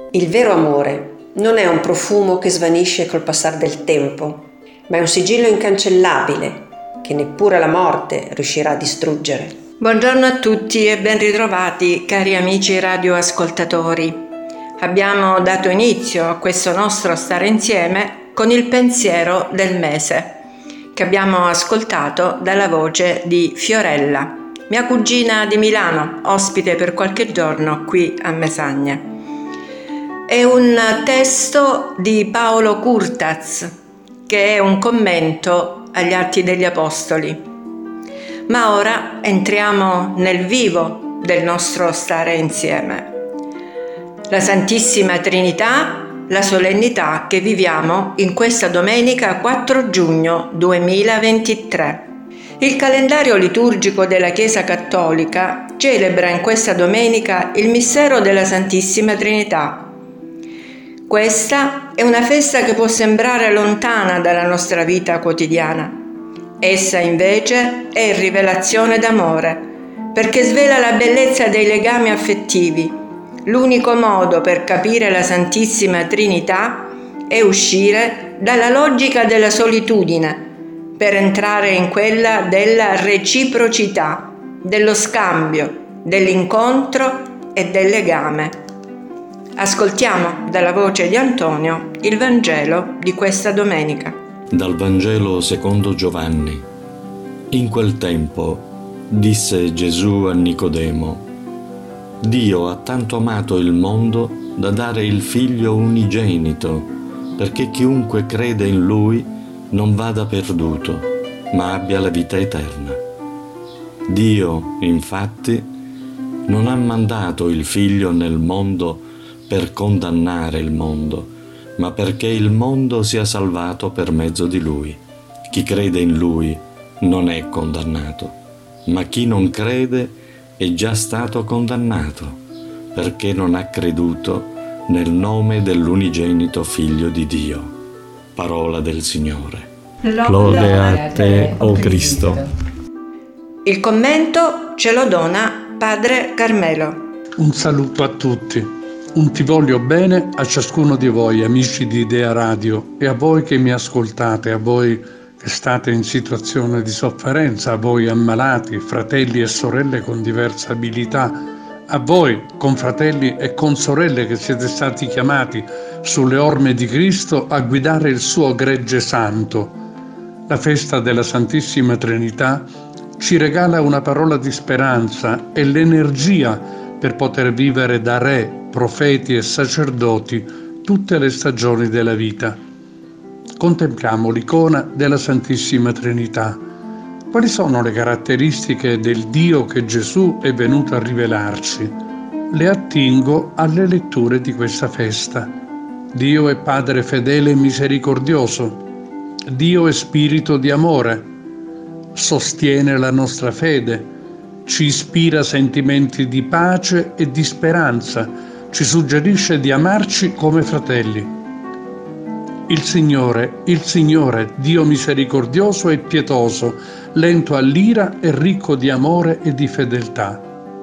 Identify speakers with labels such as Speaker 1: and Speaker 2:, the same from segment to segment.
Speaker 1: Il vero amore non è un profumo che svanisce col passare del tempo, ma è un sigillo incancellabile che neppure la morte riuscirà a distruggere.
Speaker 2: Buongiorno a tutti e ben ritrovati, cari amici radioascoltatori. Abbiamo dato inizio a questo nostro stare insieme con il pensiero del mese, che abbiamo ascoltato dalla voce di Fiorella, mia cugina di Milano, ospite per qualche giorno qui a Mesagne. È un testo di Paolo Curtaz, che è un commento agli Atti degli Apostoli. Ma ora entriamo nel vivo del nostro stare insieme. La Santissima Trinità, la solennità che viviamo in questa domenica 4 giugno 2023. Il calendario liturgico della Chiesa Cattolica celebra in questa domenica il mistero della Santissima Trinità. Questa è una festa che può sembrare lontana dalla nostra vita quotidiana. Essa invece è rivelazione d'amore, perché svela la bellezza dei legami affettivi. L'unico modo per capire la Santissima Trinità è uscire dalla logica della solitudine, per entrare in quella della reciprocità, dello scambio, dell'incontro e del legame. Ascoltiamo dalla voce di Antonio il Vangelo di questa domenica.
Speaker 3: Dal Vangelo secondo Giovanni. In quel tempo disse Gesù a Nicodemo: Dio ha tanto amato il mondo da dare il Figlio unigenito, perché chiunque crede in Lui non vada perduto, ma abbia la vita eterna. Dio, infatti, non ha mandato il Figlio nel mondo per condannare il mondo, ma perché il mondo sia salvato per mezzo di Lui. Chi crede in Lui non è condannato, ma chi non crede è già stato condannato, perché non ha creduto nel nome dell'unigenito Figlio di Dio. Parola del Signore.
Speaker 4: Lode a te, o Cristo.
Speaker 2: Il commento ce lo dona Padre Carmelo.
Speaker 5: Un saluto a tutti. Un ti voglio bene a ciascuno di voi, amici di Idea Radio, e a voi che mi ascoltate, a voi che state in situazione di sofferenza, a voi ammalati, fratelli e sorelle con diverse abilità, a voi confratelli e consorelle che siete stati chiamati sulle orme di Cristo a guidare il suo gregge santo. La festa della Santissima Trinità ci regala una parola di speranza e l'energia per poter vivere da re, profeti e sacerdoti tutte le stagioni della vita. Contempliamo l'icona della Santissima Trinità. Quali sono le caratteristiche del Dio che Gesù è venuto a rivelarci? Le attingo alle letture di questa festa. Dio è Padre fedele e misericordioso. Dio è Spirito di amore. Sostiene la nostra fede. Ci ispira sentimenti di pace e di speranza, ci suggerisce di amarci come fratelli. Il Signore, Dio misericordioso e pietoso, lento all'ira e ricco di amore e di fedeltà.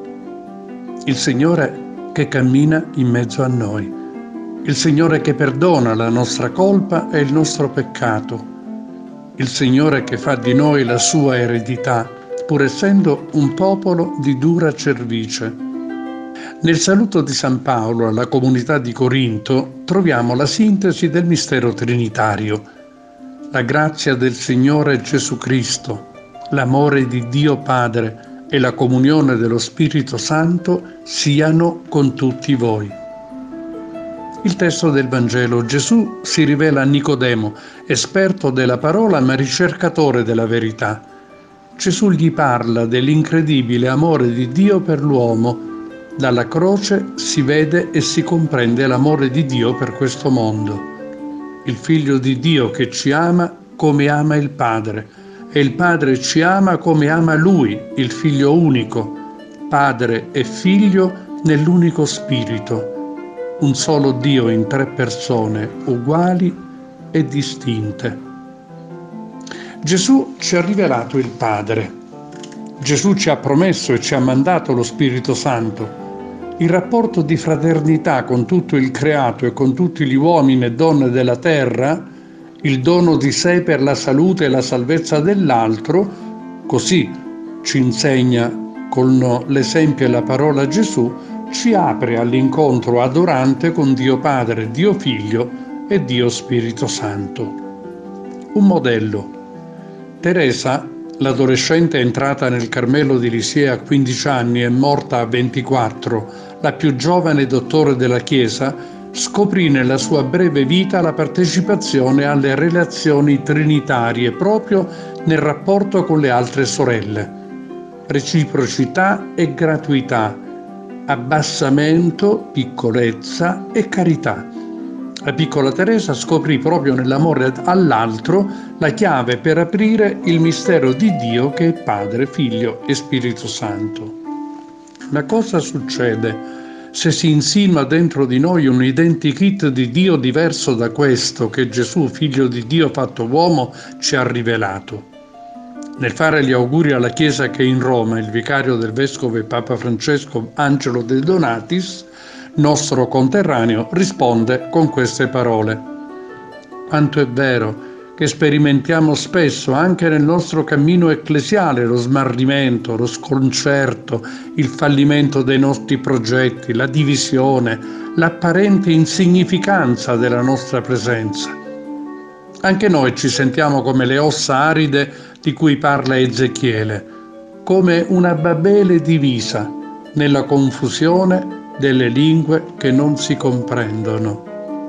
Speaker 5: Il Signore che cammina in mezzo a noi. Il Signore che perdona la nostra colpa e il nostro peccato. Il Signore che fa di noi la sua eredità, pur essendo un popolo di dura cervice. Nel saluto di San Paolo alla comunità di Corinto troviamo la sintesi del mistero trinitario. La grazia del Signore Gesù Cristo, l'amore di Dio Padre e la comunione dello Spirito Santo siano con tutti voi. Il testo del Vangelo: Gesù si rivela a Nicodemo, esperto della parola ma ricercatore della verità. Gesù gli parla dell'incredibile amore di Dio per l'uomo. Dalla croce si vede e si comprende l'amore di Dio per questo mondo. Il Figlio di Dio che ci ama come ama il Padre, e il Padre ci ama come ama Lui, il Figlio unico, Padre e Figlio nell'unico Spirito, un solo Dio in tre persone, uguali e distinte. Gesù ci ha rivelato il Padre. Gesù ci ha promesso e ci ha mandato lo Spirito Santo. il rapporto di fraternità con tutto il creato e con tutti gli uomini e donne della terra, il dono di sé per la salute e la salvezza dell'altro, così ci insegna con l'esempio e la parola Gesù, ci apre all'incontro adorante con Dio Padre, Dio Figlio e Dio Spirito Santo. Un modello. Teresa, l'adolescente entrata nel Carmelo di Lisieux a 15 anni e morta a 24, la più giovane dottore della Chiesa, scoprì nella sua breve vita la partecipazione alle relazioni trinitarie proprio nel rapporto con le altre sorelle. Reciprocità e gratuità, abbassamento, piccolezza e carità. La piccola Teresa scoprì proprio nell'amore all'altro la chiave per aprire il mistero di Dio che è Padre, Figlio e Spirito Santo. Ma cosa succede se si insinua dentro di noi un identikit di Dio diverso da questo che Gesù, Figlio di Dio fatto uomo, ci ha rivelato? Nel fare gli auguri alla Chiesa che è in Roma, il vicario del Vescovo e Papa Francesco Angelo De Donatis, nostro conterraneo, risponde con queste parole. Quanto è vero che sperimentiamo spesso anche nel nostro cammino ecclesiale lo smarrimento, lo sconcerto, il fallimento dei nostri progetti, la divisione, l'apparente insignificanza della nostra presenza. Anche noi ci sentiamo come le ossa aride di cui parla Ezechiele, come una Babele divisa nella confusione delle lingue che non si comprendono.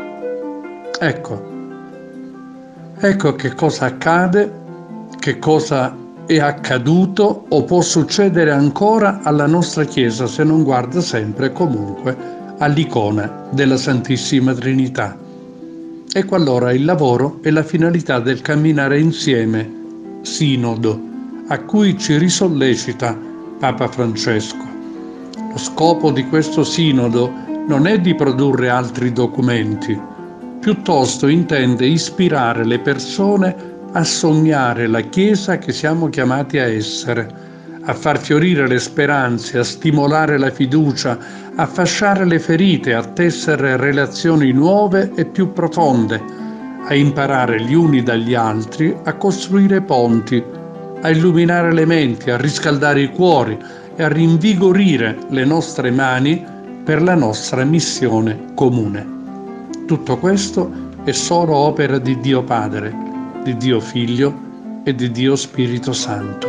Speaker 5: Ecco che cosa accade, che cosa è accaduto o può succedere ancora alla nostra Chiesa se non guarda sempre e comunque all'icona della Santissima Trinità. Ecco allora il lavoro e la finalità del camminare insieme, sinodo, a cui ci risollecita Papa Francesco. Lo scopo di questo sinodo non è di produrre altri documenti, piuttosto intende ispirare le persone a sognare la Chiesa che siamo chiamati a essere, a far fiorire le speranze, a stimolare la fiducia, a fasciare le ferite, a tessere relazioni nuove e più profonde, a imparare gli uni dagli altri, a costruire ponti, a illuminare le menti, a riscaldare i cuori e a rinvigorire le nostre mani per la nostra missione comune. Tutto questo è solo opera di Dio Padre, di Dio Figlio e di Dio Spirito Santo.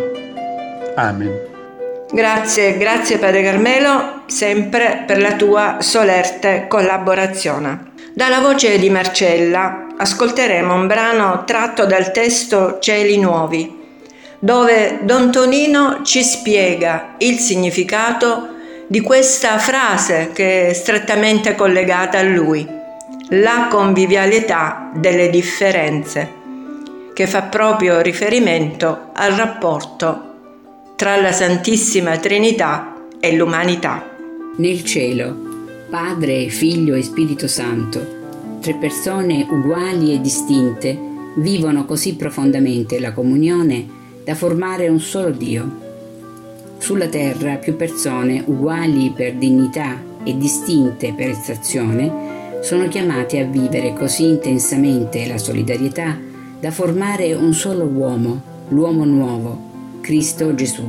Speaker 5: Amen.
Speaker 2: Grazie Padre Carmelo, sempre per la tua solerte collaborazione. Dalla voce di Marcella ascolteremo un brano tratto dal testo Cieli Nuovi, dove Don Tonino ci spiega il significato di questa frase che è strettamente collegata a lui. La convivialità delle differenze, che fa proprio riferimento al rapporto tra la Santissima Trinità e l'umanità.
Speaker 6: Nel cielo, Padre, Figlio e Spirito Santo, tre persone uguali e distinte, vivono così profondamente la comunione da formare un solo Dio. Sulla terra, più persone uguali per dignità e distinte per estrazione sono chiamati a vivere così intensamente la solidarietà da formare un solo uomo, l'uomo nuovo, Cristo Gesù.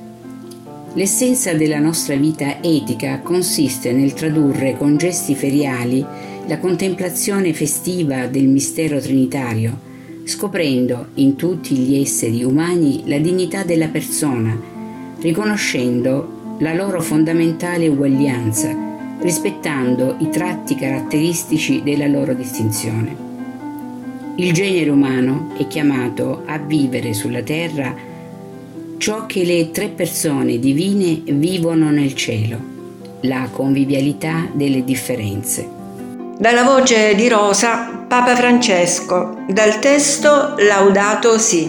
Speaker 6: L'essenza della nostra vita etica consiste nel tradurre con gesti feriali la contemplazione festiva del mistero trinitario, scoprendo in tutti gli esseri umani la dignità della persona, riconoscendo la loro fondamentale uguaglianza, rispettando i tratti caratteristici della loro distinzione. Il genere umano è chiamato a vivere sulla terra ciò che le tre persone divine vivono nel cielo, la convivialità delle differenze.
Speaker 2: Dalla voce di Rosa, Papa Francesco, dal testo Laudato Si.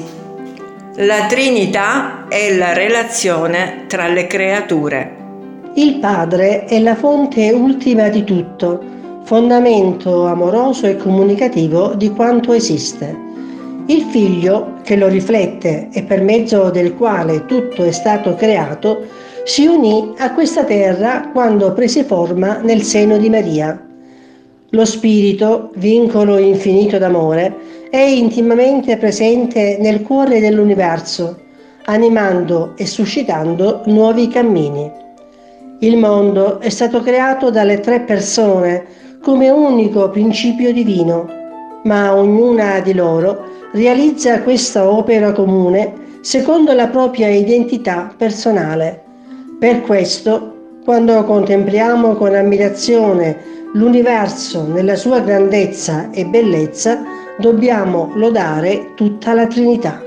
Speaker 2: La Trinità è la relazione tra le creature.
Speaker 7: Il Padre è la fonte ultima di tutto, fondamento amoroso e comunicativo di quanto esiste. Il Figlio, che lo riflette e per mezzo del quale tutto è stato creato, si unì a questa terra quando prese forma nel seno di Maria. Lo Spirito, vincolo infinito d'amore, è intimamente presente nel cuore dell'universo, animando e suscitando nuovi cammini. Il mondo è stato creato dalle tre persone come unico principio divino, ma ognuna di loro realizza questa opera comune secondo la propria identità personale. Per questo, quando contempliamo con ammirazione l'universo nella sua grandezza e bellezza, dobbiamo lodare tutta la Trinità.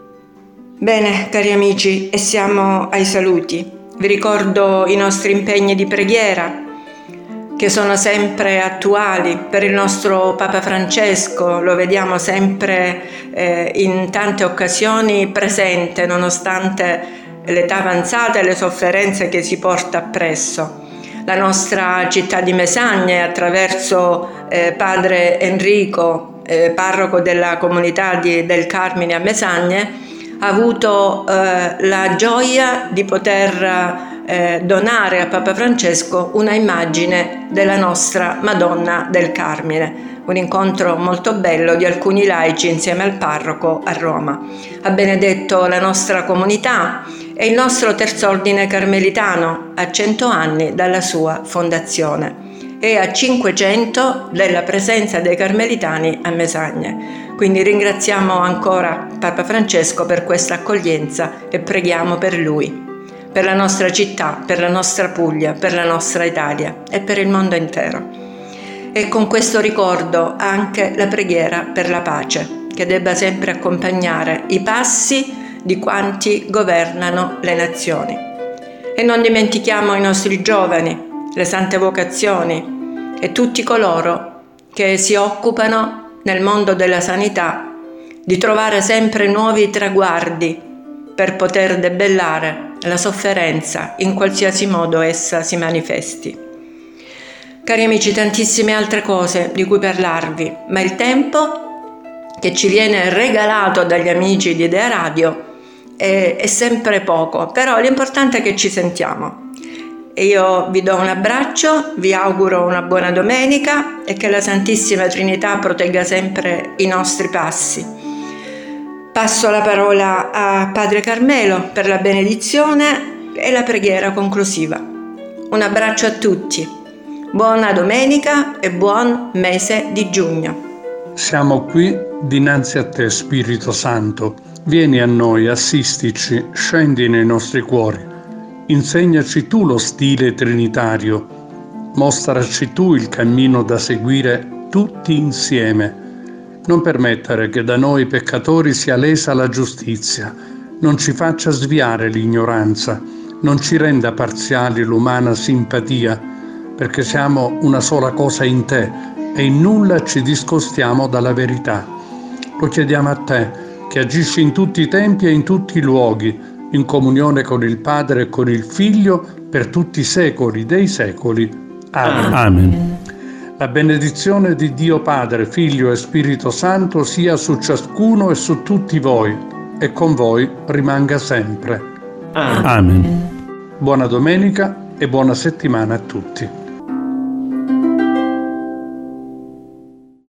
Speaker 2: Bene, cari amici, e siamo ai saluti. Vi ricordo i nostri impegni di preghiera, che sono sempre attuali per il nostro Papa Francesco. Lo vediamo sempre in tante occasioni presente, nonostante l'età avanzata e le sofferenze che si porta appresso. La nostra città di Mesagne, attraverso padre Enrico, parroco della comunità del Carmine a Mesagne, ha avuto la gioia di poter donare a Papa Francesco una immagine della nostra Madonna del Carmine, un incontro molto bello di alcuni laici insieme al parroco a Roma. Ha benedetto la nostra comunità e il nostro terzo ordine carmelitano a 100 anni dalla sua fondazione e a 500 della presenza dei carmelitani a Mesagne. Quindi ringraziamo ancora Papa Francesco per questa accoglienza e preghiamo per lui, per la nostra città, per la nostra Puglia, per la nostra Italia e per il mondo intero. E con questo ricordo anche la preghiera per la pace, che debba sempre accompagnare i passi di quanti governano le nazioni. E non dimentichiamo i nostri giovani, le sante vocazioni e tutti coloro che si occupano nel mondo della sanità di trovare sempre nuovi traguardi per poter debellare la sofferenza in qualsiasi modo essa si manifesti. Cari amici, tantissime altre cose di cui parlarvi, ma il tempo che ci viene regalato dagli amici di Idea Radio è sempre poco, però l'importante è che ci sentiamo. E io vi do un abbraccio, vi auguro una buona domenica e che la Santissima Trinità protegga sempre i nostri passi. Passo la parola a Padre Carmelo per la benedizione e la preghiera conclusiva. Un abbraccio a tutti, buona domenica e buon mese di giugno.
Speaker 5: Siamo qui dinanzi a te, Spirito Santo. Vieni a noi, assistici, scendi nei nostri cuori. Insegnaci tu lo stile trinitario, mostraci tu il cammino da seguire tutti insieme. Non permettere che da noi peccatori sia lesa la giustizia, non ci faccia sviare l'ignoranza, non ci renda parziali l'umana simpatia, perché siamo una sola cosa in te e in nulla ci discostiamo dalla verità. Lo chiediamo a te, che agisci in tutti i tempi e in tutti i luoghi, in comunione con il Padre e con il Figlio, per tutti i secoli dei secoli. Amen.
Speaker 4: Amen.
Speaker 5: La benedizione di Dio Padre, Figlio e Spirito Santo sia su ciascuno e su tutti voi, e con voi rimanga sempre.
Speaker 4: Amen.
Speaker 5: Buona domenica e buona settimana a tutti.